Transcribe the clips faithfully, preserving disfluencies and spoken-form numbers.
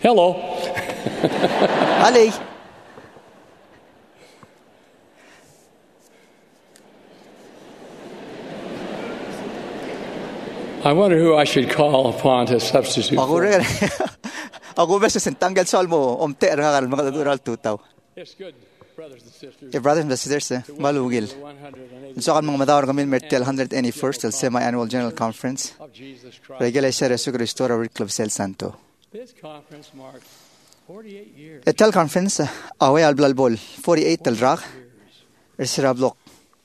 Hello. Ali. I wonder who I should call upon to substitute Ako for rin. him. Ako ba sa sentanggal sol mo om te ra kal mga tural tutaw. It's good, brothers and sisters. Your brothers and sisters, eh, malugil. So kan mga madawar kami mertel one hundred eighty-first el semi-annual general conference. Of Jesus Christ. Regala siya Jesu Cristo ra Club Cel Santo. This conference marks forty-eight years. Etal conference awe al blalbol forty-eight el rak. Ersira blok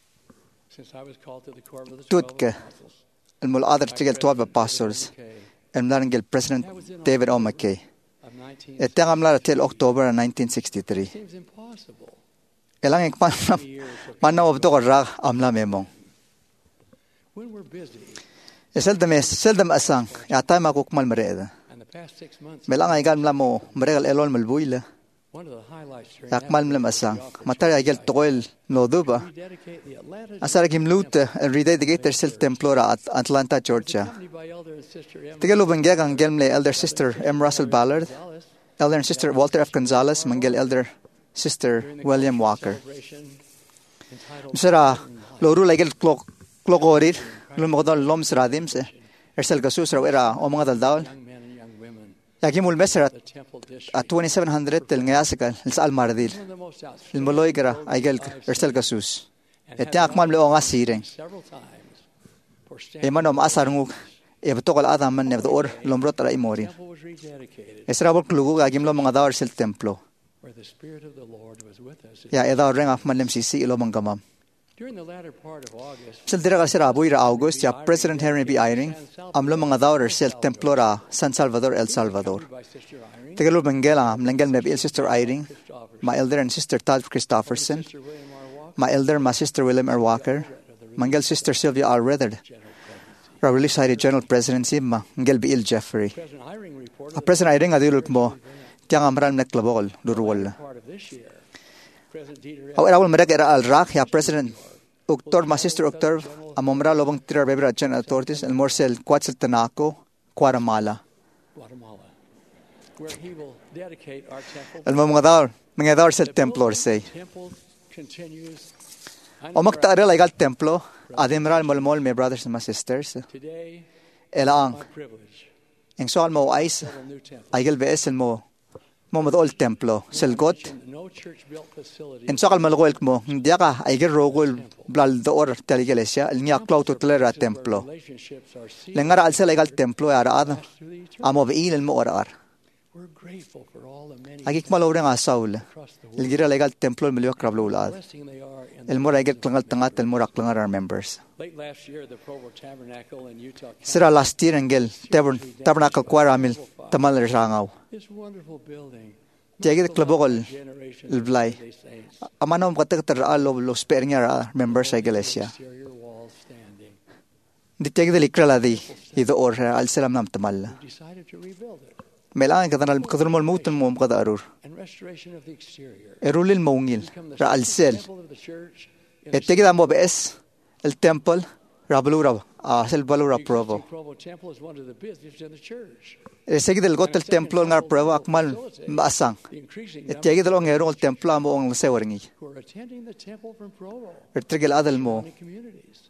Since I was called to the court of the tut twelve ke apostles. el mul other tigel twelve apostles. El mlarangel President David O. McKay. Of nineteen Etang amlar till October nineteen sixty-three. seems impossible. Elang ek man man na obto rak amla memong. When we're busy, Seldom es seldom asang yata makukmal mereda. and the past six months, Melang ay gan mo meregal elon malbuila. one of the highlights during Yakmal mlam asang. Matari ay gel toil no duba. we dedicate the Atlanta Asara gimlut rededicated sel templora at Atlanta, Georgia. accompanied by Elder and Sister Emma Tigalo bangyag ang gelmle elder sister M. Russell Ballard, Gonzalez elder and sister Walter F. Gonzalez, manggel elder sister during the William cultural Walker. celebration entitled Sara loru lagel clock clockorir lumokodol loms radims ersel gasus raw era o mga daldal. Young Men and Young Women, Yagimul mesra the Temple District. at twenty-seven hundred tel ngayasikal sa Almardil. One of the most outstanding Ilmoloy gara aigel ersel gasus. Etya akmal mlo nga sireng. several times for E standing. manom asar nguk e betokal adam man nevdo or lomrot ra The imori. temple was rededicated Esra bol klugu agim lo mga dawar sel templo. where the Spirit of the Lord was with us. Ya edawar reng akmal lem sisi ilo manggamam. During the latter part of August, Sel dira sir abuy ra August ya President Henry B. Eyring amlo mga dawar sel templo ra San Salvador, El Salvador. by Sister Irene, Tegalo bengela mlengel nebi sister Eyring, Christopher, my elder and sister Todd Christopherson, Sister William R. Walker, my elder my sister William R. Walker, mangel sister Sylvia R. Rethard. Ra release sa General Presidency ma ngel B. Il Jeffrey. President Irene reported A President Eyring adulok mo tiang amral neklabol durwol. that part of this year, President Dieter Aw erawol merek era al rak ya President Octor my sister Octor amomra lobong tira bebra chen authorities el morsel kwatsel tanako Guatemala. Guatemala, where he will dedicate our temple. El mga dawar mga dawar sel templo say. Temple continues O magtaarel ay gal templo ademral molmol my brothers and my sisters. today. Elaang My privilege eng soal mo ais of a new temple. ay gal beesel mo mo madol templo sel got No church-built facility en soal malgoel mo hindi ka ay gal rogol blal door tel iglesia el niya clau to tlera templo relationships are sealed lengara al sel ay gal templo ara ad through the eternity. amo beil mo orar We're grateful for all the many agik malore nga saul across the el world gira legal templo el melio krablo ulad blessing they are in el mo ay gal tlangal tangat el mo raklangar our members late last year the Provo Tabernacle in Utah County, sira last year engel tabernacle kwaramil tamal rangaw this wonderful building tiagi klabokol generations el blay of Latter-day Saints, amano katak tar lo lo spernya members sa iglesia exterior walls standing. di tiagi de likrala di ido or al salam nam tamal We decided to rebuild it, melang katanal kadrumol mutan mo kada arur and restoration of the exterior erulil maungil become the ra al sel temple of the church in e tiagi mo bees el temple ra balura a sel balura the provo existing Provo Temple is one of the busiest in the church. e segi del got el templo ngar provo akmal maasang The increasing e number tiagi del ngero el templo mo ang sewaringi who are attending the temple from Provo er trigel adal mo and communities.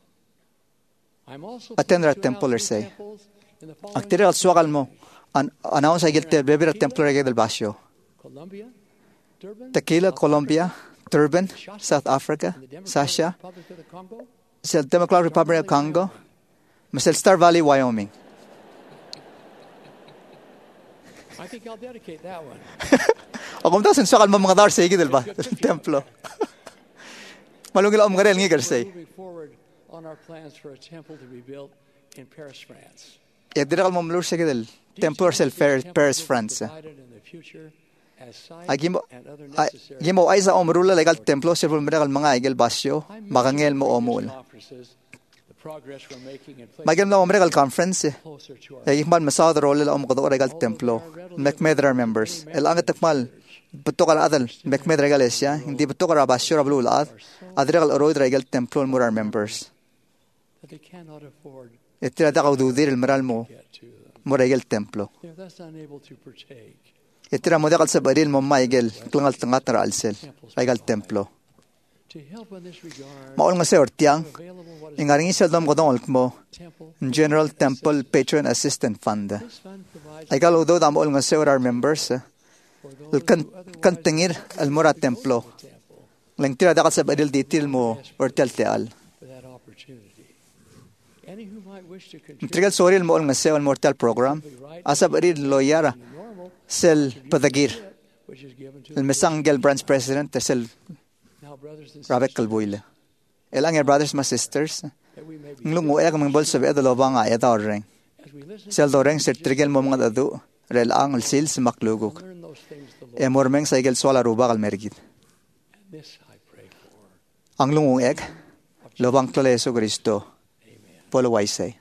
I'm also Attend our pleased to temple, announce say. new temples in the following actire al suakal mo an announce ay gelte bebera templo regel del basio Colombia, Durban, Tequila, South Colombia, Durban, Africa, South Africa, and the Democratic Sasha, Republic of the Congo, sa Democratic Republic of Congo, Masel Star Valley, Wyoming. I think I'll dedicate that one. O kung tasin sakal mo mga dar sa igid ba? Templo. Malungil om garel ngigar We're say. moving forward on our plans for a temple to be built in Paris, France. E diral mo mlur sa igid Templo sel Paris, France. Provided in the future as site Agimo and other ay necessary gimo ay sa omrula legal templo sel mga mga igel basyo, makangel mo omul. conferences, the progress we're making in placing Magem na omregal conference. closer to our E man masad role la om qado regal templo. Mekmedra members. El angat takmal beto kala adal mekmedra iglesia, hindi beto kala basyo rablu ulad. Adregal oroid regal templo murar members. that they cannot afford Etira da kaududir el meral mo to get to them. mo regal templo. They're thus unable to partake Itira mo dekal sa baril mo maigel, klangal tangat na raalsel, raigal templo. To help in this regard, Maol nga sa ortiang, available what is ingaring isal dom kodong olk mo, temple. General Temple Patron Assistant Fund. This fund provides Ay kaludo da maol nga sa our members, for those kan who otherwise kantingir almura templo. temple Lang tira dekal sa baril ditil mo, ortel teal. for that opportunity. Any who might wish to contribute Trigal soril mo nga sa mortal program, asa baril loyara, normal, sel padagir. which is given to El Mesangel Branch President, sel now brothers and Rabek sisters, Kalbuile. Elang your brothers, my sisters, that we may be ng lungo ek mga bolsa be adalo ba nga eta oreng. as we listen Sel doreng ser trigel mo mga dadu, rel ang el sil sa maklugok. learn those things the Lord E mormeng sa igel swala ruba kal mergit. and this I pray for. Ang lungong ek, lobang klale Yesu Kristo, polo waisay.